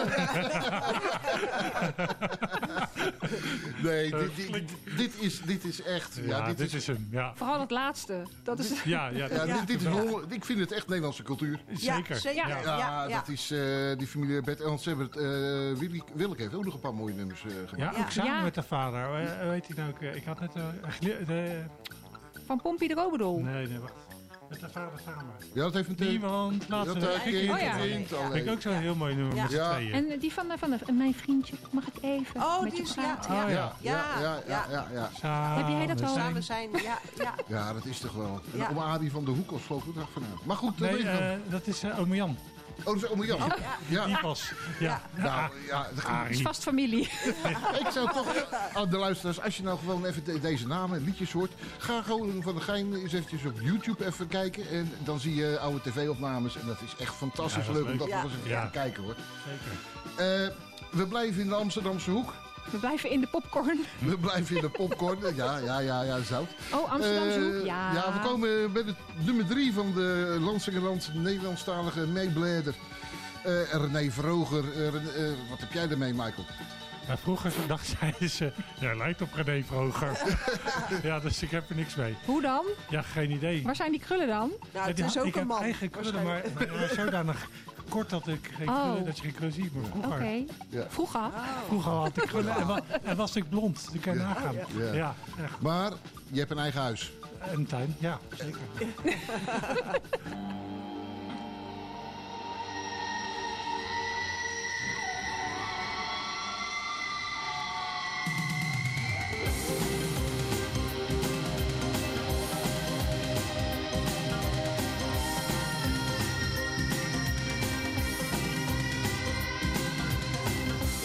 Nee, dit, dit, dit, is, dit is echt. Ja, Ja, dit, dit is, is hem. Ja, Vooral het laatste. Dat is... ja, ja, ja, dat- dit, dit is Holland- ik vind het echt Nederlandse cultuur. zeker. zeker. Ja. Ja, Ja, ja. dat is eh, die familie Bert Elns hebben het. eh Willy, Willeke heeft ook nog een paar mooie nummers eh, Ja, gemaakt. ook samen Ja. met de vader. Eh, Hoe heet hij nou ook? Eh, Ik had net... eh, gli- de, Van Pompie de Robedol. nee, nee, wacht. Met de vader samen. Ja, dat heeft een thee. Niemand laat Dat ze heeft weg. kind, Oh ja. kind, Vind ik alleen. ook zo'n heel mooi nummer Ja. met z'n Ja. tweeën. En eh, die van, de, van de, mijn vriendje, mag ik even Oh, met die je is, ja, praten? ja, Oh, ja, ja. Ja, ja, ja, ja, ja. Samen Heb jij dat al? Samen zijn, ja, ja. Ja, dat is toch wel. En Ja. om Arie van de Hoek als dag vanavond. Maar goed, dat Nee, weet ik dan. eh, dat is uh, ome Jan. Oh, dat is ome Jan. Ja. Die was. Ja. Nou, ja, dat Het is vast familie. ik zou toch aan de luisteraars, als je nou gewoon even de- deze namen, liedjes hoort, ga gewoon van de gein eens eventjes op YouTube even kijken. En dan zie je oude tv-opnames. En dat is echt fantastisch Ja, dat is leuk om dat leuk. nog eens even Ja. te kijken hoor. Zeker. Eh, we blijven in de Amsterdamse hoek. We blijven in de popcorn. We blijven in de popcorn. Ja, ja, ja, ja, zout. Oh, Amsterdamse Eh, hoek, ja. Ja, we komen bij het nummer drie van de Lansingerland Nederlandstalige meeblader. Eh René Vroger. Eh, René- eh, wat heb jij ermee, Michael? Maar vroeger dacht zeiden ze, ja, lijkt op René Vroger. Ja, dus ik heb er niks mee. Hoe dan? Ja, geen idee. Waar zijn die krullen dan? Nou, Ja, het die is had- ook ik een heb man. eigen krullen, maar, maar zodanig kort dat, ik geen Oh. krullen, dat je geen krullen ziet. Maar Oké. vroeger, Ja. Vroeger? vroeger had ik krullen en, wa- en was ik blond. Die kan je nagaan. Ja. Ja, echt. Maar je hebt een eigen huis. Een tuin, ja, zeker.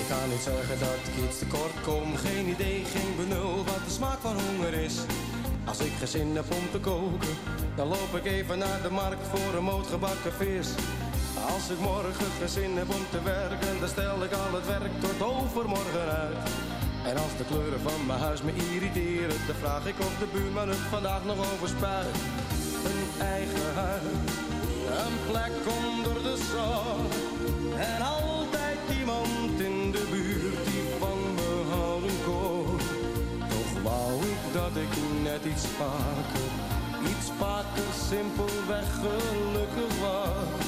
kan niet zeggen dat ik iets tekort kom. Geen idee, geen benul wat de smaak van honger is. Als ik geen zin heb om te koken, dan loop ik even naar de markt voor een moot gebakken vis. Als ik morgen geen zin heb om te werken, dan stel ik al het werk tot overmorgen uit. En als de kleuren van mijn huis me irriteren, dan vraag ik of de buurman het vandaag nog overspuit. Een eigen huis, een plek onder de zon. En altijd iemand in de buurt die van me houden kon. Toch wou ik dat ik net iets vaker, iets vaker simpelweg gelukkig was.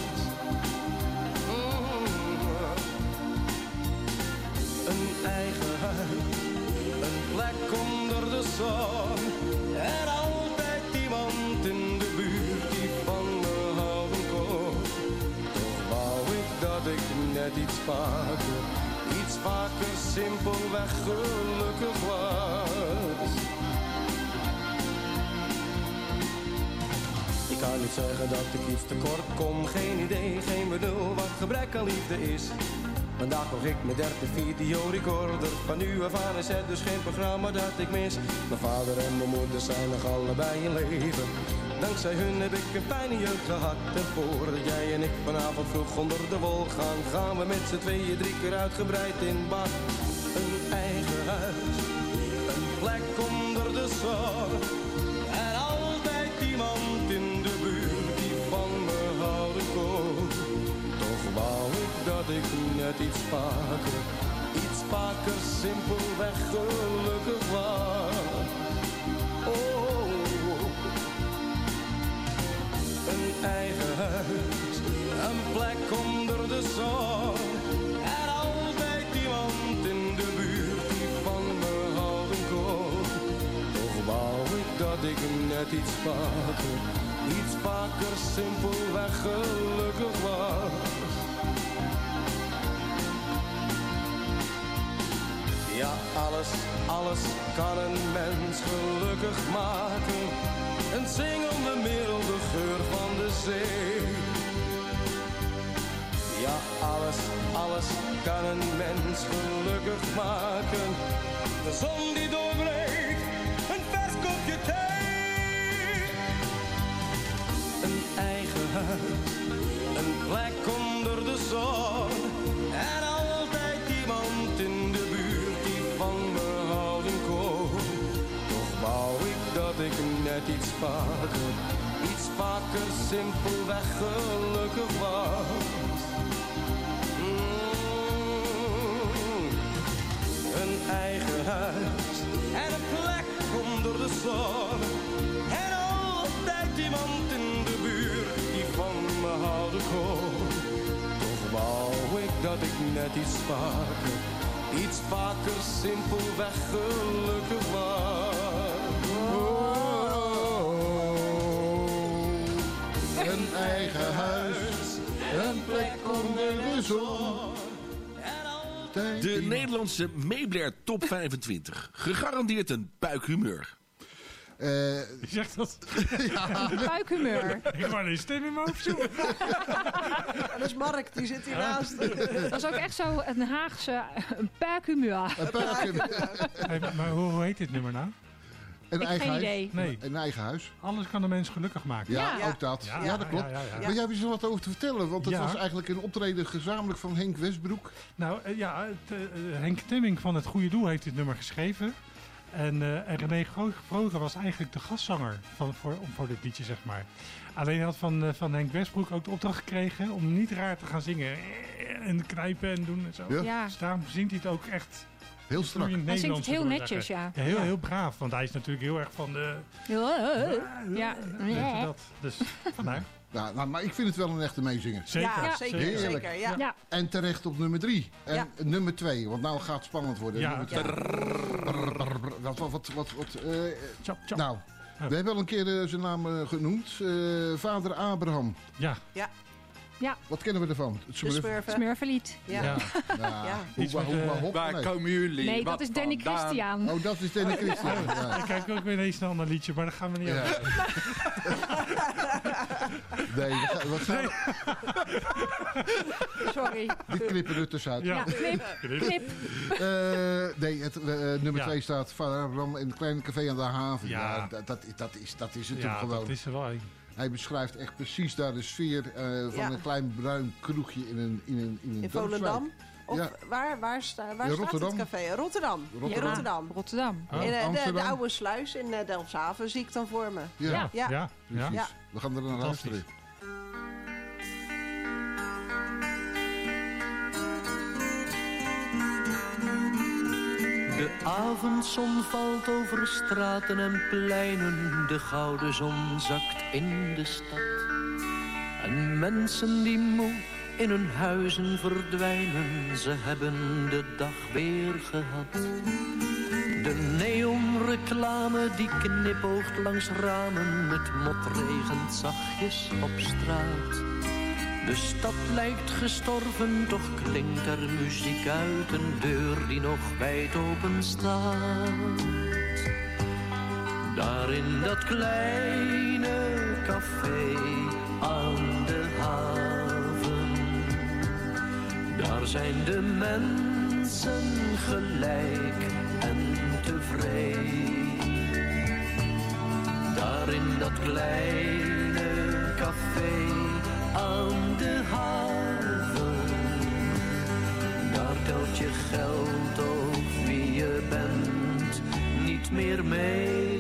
Een eigen huis, een plek onder de zon. En altijd iemand in de buurt die van me houden kon. Toch wou ik dat ik net iets vaker, iets vaker simpelweg gelukkig was. Ik kan niet zeggen dat ik iets tekort kom. Geen idee, geen bedoel wat gebrek aan liefde is. Vandaag nog ik mijn derde videorecorder. Van nu af aan is het dus geen programma dat ik mis. Mijn vader en mijn moeder zijn nog allebei in leven. Dankzij hun heb ik een fijne jeugd gehad. En voordat jij en ik vanavond vroeg onder de wol gaan, gaan we met z'n tweeën drie keer uitgebreid in bad. Een eigen huis, een plek onder de zon. En altijd iemand in de buurt die van me houden kon. Toch wou ik dat ik net iets vaker, iets vaker simpelweg gelukkig was. Oh, een eigen huis, een plek onder de zon. En altijd iemand in de buurt die van me houden kon. Toch wou ik dat ik net iets vaker, iets vaker simpelweg gelukkig was. Ja, alles, alles kan een mens gelukkig maken. Een zingende milde geur van de zee. Ja, alles, alles kan een mens gelukkig maken. De zon die doorbreekt, een vers kopje thee. Een eigen huis, een plek onder de zon. En altijd iemand in de buurt die van me houden kon. Toch wou ik dat ik net iets vaker, iets vaker simpelweg gelukkig was. Mm, een eigen huis en een plek onder de zon. En altijd iemand in de buurt die van me houden kon. Toch wou ik dat ik net iets vaker, iets vaker simpelweg gelukkig was. Oh, een eigen huis, een plek onder de zon. De Nederlandse Meebler Top vijfentwintig. Gegarandeerd een puikhumeur. Uh, Je zegt dat? Ja. Buikhumeur. Ik wou een stem in mijn hoofd zoeken. Dat is Mark, die zit hiernaast. Dat is ook echt zo een Haagse een buikhumeur. Een puikhumeur. Hey, maar hoe, hoe heet dit nummer nou? Een Ik eigen geen huis. idee. Nee. Een eigen huis. Alles kan de mens gelukkig maken. Ja, Ja. ook dat. Ja, Ja, dat klopt. ja, ja, ja. Maar jij hebt er wat over te vertellen, want het Ja. was eigenlijk een optreden gezamenlijk van Henk Westbroek. Nou uh, ja, het, uh, Henk Temming van Het Goede Doel heeft dit nummer geschreven. En, uh, en René Vroger was eigenlijk de gastzanger van, voor, voor dit liedje, zeg maar. Alleen hij had van, uh, van Henk Westbroek ook de opdracht gekregen om niet raar te gaan zingen. En knijpen en doen en zo. Ja. Ja. Dus daarom zingt hij het ook echt Heel strak. vloeiend Hij zingt het Nederlands, heel zullen we netjes, zeggen. ja. Ja, heel, Ja. heel braaf, want hij is natuurlijk heel erg van de... Ja. Weet je dat? Dus vandaar. Ja, nou, maar ik vind het wel een echte meezinger. Zeker. Ja, zeker, Heerlijk. zeker. Ja. Ja. En terecht op nummer drie. En Ja. nummer twee, want nou gaat het spannend worden. Ja. Nummer twee. Brrr, brrr, brrr. Wat, wat, wat, wat, wat eh, Chop, chop. nou, we hebben al een keer eh, zijn naam eh, genoemd. Eh, vader Abraham. Ja. Ja. Ja. Wat kennen we ervan? Het Smurf- Smurfen. Smurfenlied. Ja. Ja. Ja. Ja. Iets Hoe, met, hoe, eh, hoe, hop, Waar nee. komen jullie? Nee, dat Wat is Danny vandaan? Christian. Oh, dat is Danny Christian. Ja. Ik kijk ook weer ineens naar een ander liedje, maar dat gaan we niet Ja. over. Nee, we gaan, we gaan, Sorry. dit knippen er tussenuit. Ja, knip, knip. Eh, nee, het, eh, nummer Ja. twee staat Vader Abraham in een klein café aan de haven. Ja, Ja. dat, dat, dat, is, dat is het toen Ja, gewoon. dat is er wel een. Hij beschrijft echt precies daar de sfeer eh, van Ja. een klein bruin kroegje in een, in een, in een In dorpswijk. Volendam? Of Ja. waar, waar, sta, waar In staat Rotterdam. het café? Rotterdam. Rotterdam. In Rotterdam. Rotterdam. Oh, In, eh, de, de Amsterdam. oude sluis in uh, Delfshaven zie ik dan voor me. Ja, Ja. Ja, ja. precies. Ja. We gaan er naar Fantastisch. luisteren. De avondzon valt over straten en pleinen, de gouden zon zakt in de stad. En mensen die moe in hun huizen verdwijnen, ze hebben de dag weer gehad. De neonreclame die knipoogt langs ramen, het mot regent zachtjes op straat. De stad lijkt gestorven, toch klinkt er muziek uit een deur die nog wijd open staat. Daar in dat kleine café aan de haven, daar zijn de mensen gelijk en tevreden. Daar in dat kleine café aan de haven, daar telt je geld of wie je bent niet meer mee.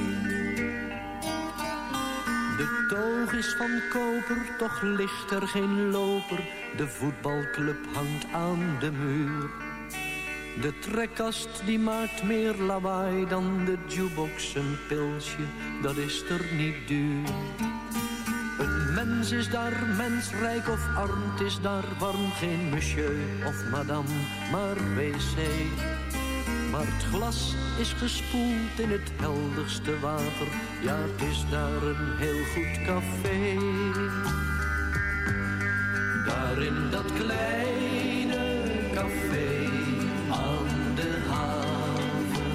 De toog is van koper, toch ligt er geen loper. De voetbalclub hangt aan de muur. De trekkast die maakt meer lawaai dan de jukebox. Een pilsje, dat is er niet duur. Een mens is daar mensrijk of arm, het is daar warm. Geen monsieur of madame, maar wc. Maar het glas is gespoeld in het helderste water. Ja, het is daar een heel goed café. Daar in dat kleine café aan de haven,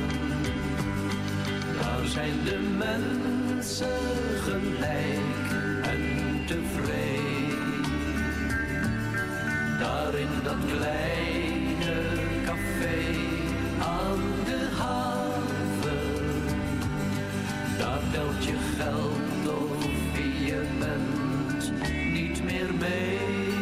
daar zijn de mensen gelijk en tevreden. Daar in dat kleine café aan de haven, daar telt je geld of wie je bent niet meer mee.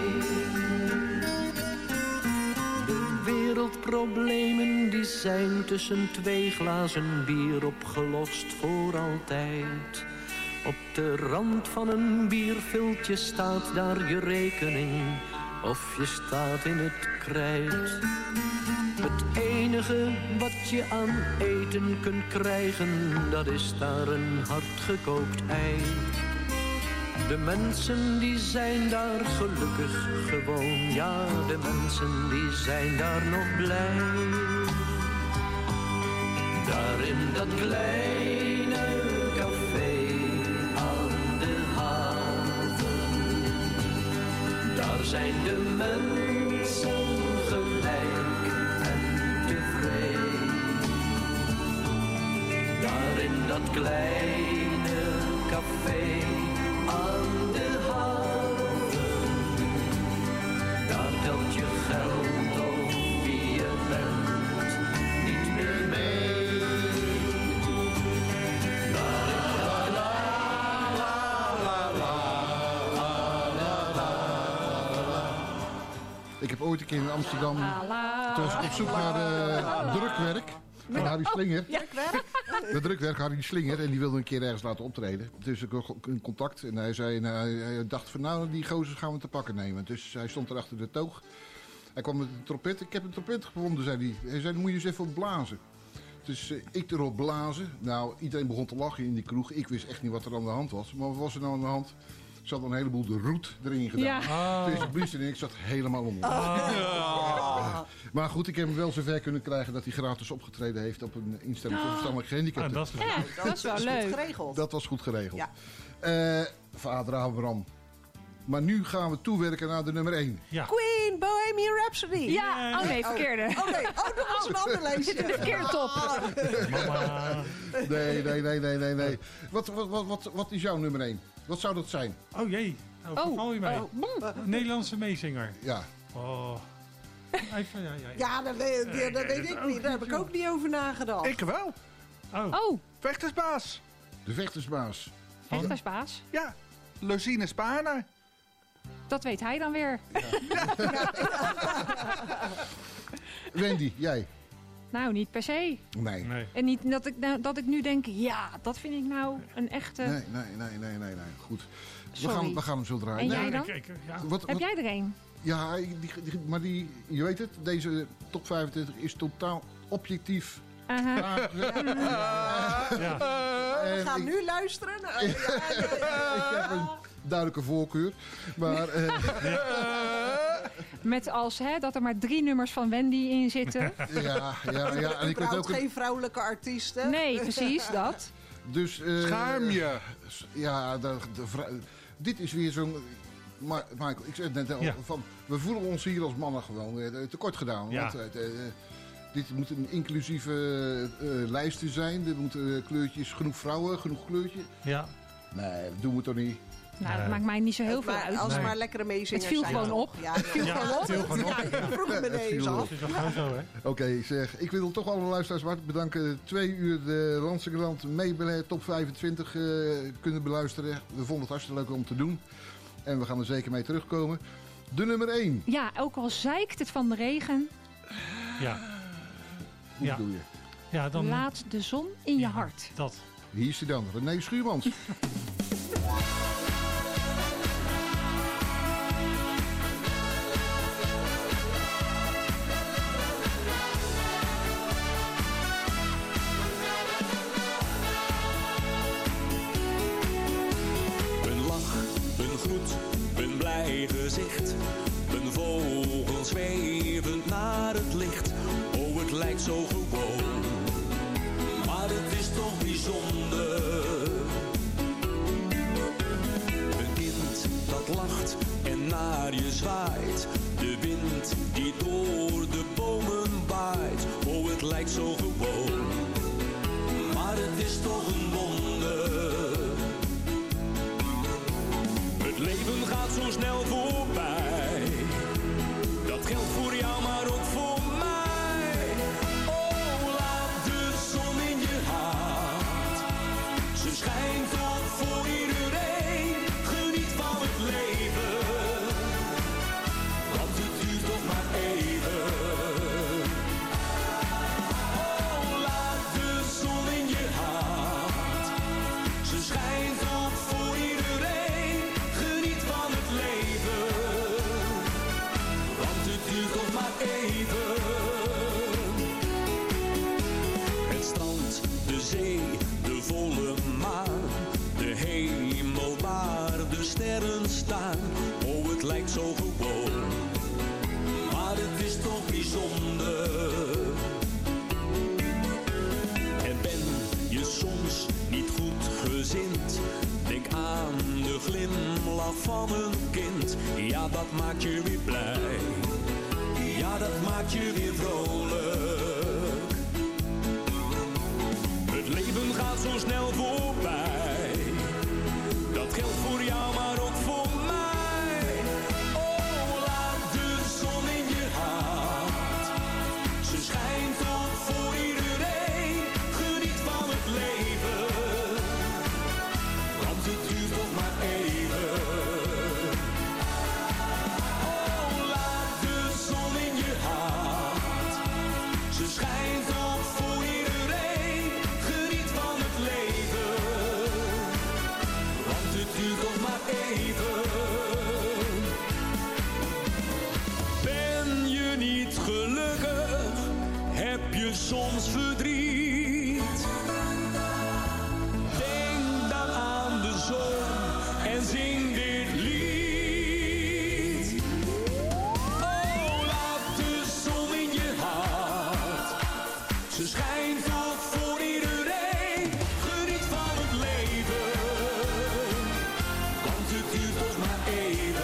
De wereldproblemen die zijn tussen twee glazen bier opgelost voor altijd. Op de rand van een bierviltje staat daar je rekening, of je staat in het krijt. Het enige wat je aan eten kunt krijgen, dat is daar een hardgekookt ei. De mensen die zijn daar gelukkig gewoon, ja, de mensen die zijn daar nog blij. Daar in dat kleine café aan de haven, daar zijn de mensen gelijk en tevreden. Daar in dat kleine café aan de haven, daar telt je geld of wie je bent niet meer mee. Daar in dat la la la la la la. Ik heb ooit een keer in Amsterdam, toen was ik op zoek naar uh, drukwerk van Harry Slinger. Drukwerk? De drukwerk Harry Slinger en die wilde een keer ergens laten optreden. Dus ik had in contact en hij zei, nou, hij dacht van nou, die gozers gaan we te pakken nemen. Dus hij stond er achter de toog. Hij kwam met een trompet. Ik heb een trompet gevonden, zei hij. Hij zei, moet je eens even op blazen. Dus uh, ik erop blazen. Nou, iedereen begon te lachen in die kroeg. Ik wist echt niet wat er aan de hand was. Maar wat was er nou aan de hand? Ze hadden een heleboel de roet erin gedaan. Ja. Oh. Dus ik blies erin en ik zat helemaal onder. Oh. Maar goed, ik heb hem wel zover kunnen krijgen dat hij gratis opgetreden heeft op een instelling voor verstandelijk Ah, gehandicapten. dat is leuk. Ja, dat is wel Goed leuk. geregeld. Dat was goed geregeld. Ja. Eh, Vader Abraham. Maar nu gaan we toewerken naar de nummer één. Ja. Queen, Bohemian Rhapsody. Ja, oh nee, verkeerde. Oh, oh nee, oh, dat was een ander lijstje. Zit in de verkeerde top. Mama. Nee, nee, nee, nee, nee. nee. Wat, wat, wat, wat, wat is jouw nummer één? Wat zou dat zijn? Oh jee, nou, oh, val je mee. Oh. Nederlandse meezinger. Ja. Oh. Even, ja, ja, ja. Ja, dat weet, dat, dat weet ik niet. Daar heb ik ook niet over nagedacht. Ik wel. Oh. Oh, Vechtersbaas. De vechtersbaas. vechtersbaas. Ja, Lozine Spaarner. Dat weet hij dan weer. Wendy, jij? Nou, niet per se. Nee. Nee. En niet dat ik, nou, dat ik nu denk, ja, dat vind ik nou een echte... Nee, nee, nee, nee, nee, nee. Goed. We Sorry. gaan, we gaan hem zo draaien. En jij Nee, dan? Ik, ik, ja. Wat, Heb wat, jij er een? ja, die, die, maar die, je weet het, deze top vijfentwintig is totaal objectief. Aha. Ja. Ja. We En gaan ik- nu luisteren. naar- Ja, ik heb een duidelijke voorkeur. Maar eh, Met als hè, dat er maar drie nummers van Wendy in zitten. ja, ja, ja. En ik weet Überhaupt ook een- geen vrouwelijke artiesten. Nee, precies, dat. Dus, eh, Schaam je. Ja, de, de vrou- dit is weer zo'n... Ma- Michael, ik zei het net al, Ja. van, we voelen ons hier als mannen gewoon eh, tekort gedaan. Ja. Want, eh, eh, dit moet een inclusieve eh, lijsten zijn. Er moeten eh, kleurtjes, genoeg vrouwen, genoeg kleurtje. Ja. Nee, dat doen we toch niet? Nou, dat Nee. maakt mij niet zo heel veel Maar uit. als er Nee. maar lekkere meezingers Het viel zijn. gewoon op. Ja, het viel Ja, gewoon op. het viel gewoon op. Ja, ik vroeg me Het ineens viel af. op. Het is wel gewoon zo, hè? Oké, zeg, ik wil toch alle luisteraars hartelijk bedanken. Twee uur de Landsingerland Meebeleid Top vijfentwintig eh, kunnen beluisteren. We vonden het hartstikke leuk om te doen. En we gaan er zeker mee terugkomen. De nummer één. Ja, ook al zeikt het van de regen, Ja. Hoe Ja. doe je? Ja, dan... laat de zon in je hart. Dat. Hier is hij dan, René Schuurmans. Een lach, een groet, een blij gezicht. Een vogel zwevend naar het licht. Oh, het lijkt zo gewoon. Maar het is toch bijzonder. Een kind dat lacht en naar je zwaait. De wind die door de bomen waait. Oh, het lijkt zo gewoon. Maar het is toch een wonder. Het leven gaat zo snel voorbij. Dat geldt voor jou, maar ook voor mij. Oh, laat de zon in je hart. Ze schijnt toch voor iedereen. Geniet van het leven. Want het duurt toch maar even. Oh, laat de zon in je hart. Ze schijnt toch voor iedereen. Geniet van het leven. Want het duurt toch maar even. Het strand, de zee, de volle maan. De hemel waar de sterren staan. Oh, het lijkt zo gewoon. Maar het is toch bijzonder. En ben je soms niet goed gezind? Denk aan de glimlach van een kind. Ja, dat maakt je weer blij. Ja, dat maakt je weer vrolijk. Het leven gaat zo snel voorbij. Dat geldt voor jou, maar ook voor mij. Oh, laat de zon in je hart. Ze schijnt toch voor iedereen. Geniet van het leven. Want het duurt toch maar even. Oh, laat de zon in je hart. Ze schijnt toch voor iedereen. Geniet van het leven. Want het duurt toch maar even. Ben je niet gelukkig? Heb je soms verdriet? Denk dan aan de zon en zing dit lied. Oh, laat de zon in je hart. Ze schijnt toch voor iedereen. Geniet van het leven. Want het duurt toch maar even.